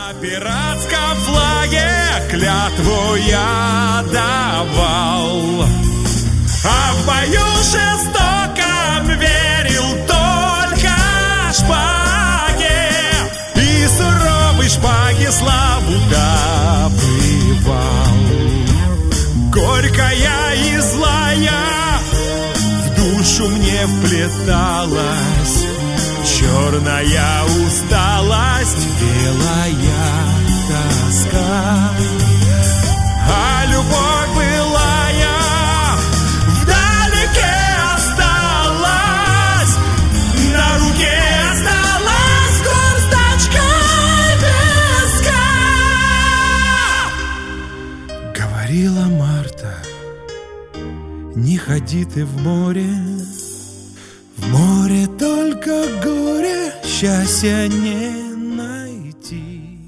пиратском флаге клятву я давал, а в бою жестоком верил только шпаге, и суровой шпаге славу добывал. Горькая и злая в душу мне вплеталась черная усталость, белая тоска, а любовь былая вдалеке осталась, на руке осталась горсточка песка. Говорила Марта: не ходи ты в море только горе, счастья не найти.